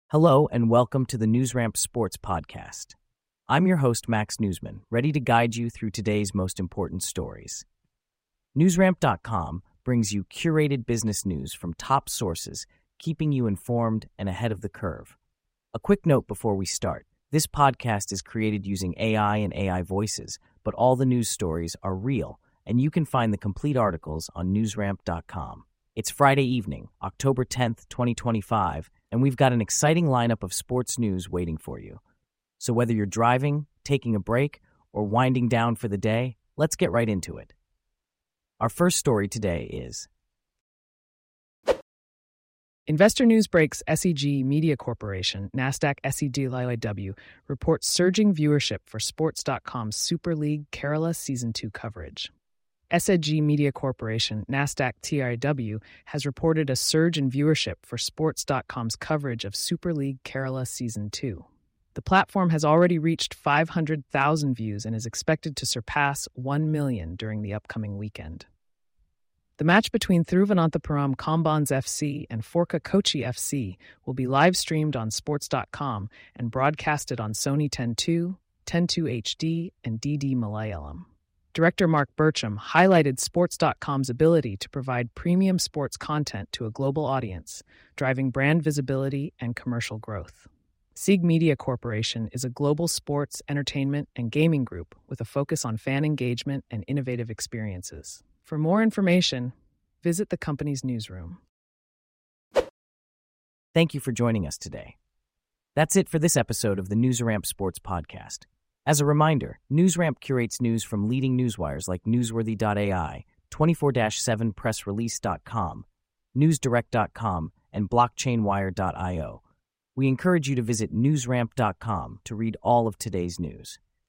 Hello and welcome to the NewsRamp Sports Podcast. I'm your host, Max Newsman, ready to guide you through today's most important stories. NewsRamp.com brings you curated business news from top sources, keeping you informed and ahead of the curve. A quick note before we start. This podcast is created using AI and AI voices, but all the news stories are real, and you can find the complete articles on NewsRamp.com. It's Friday evening, October 10th, 2025, and we've got an exciting lineup of sports news waiting for you. So whether you're driving, taking a break, or winding down for the day, let's get right into it. Our first story today is Investor News Breaks SEG Media Corporation, NASDAQ SEDLIW, reports surging viewership for Sports.com's Super League Kerala Season 2 coverage. SEG Media Corporation, NASDAQ TIW, has reported a surge in viewership for Sports.com's coverage of Super League Kerala Season 2. The platform has already reached 500,000 views and is expected to surpass 1 million during the upcoming weekend. The match between Thiruvananthapuram Combines FC and Forca Kochi FC will be live-streamed on Sports.com and broadcasted on Sony 10.2, 10.2 HD, and DD Malayalam. Director Mark Burcham highlighted Sports.com's ability to provide premium sports content to a global audience, driving brand visibility and commercial growth. SEG Media Corporation is a global sports, entertainment, and gaming group with a focus on fan engagement and innovative experiences. For more information, visit the company's newsroom. Thank you for joining us today. That's it for this episode of the NewsRamp Sports Podcast. As a reminder, NewsRamp curates news from leading newswires like Newsworthy.ai, 24/7pressrelease.com, NewsDirect.com, and BlockchainWire.io. We encourage you to visit NewsRamp.com to read all of today's news.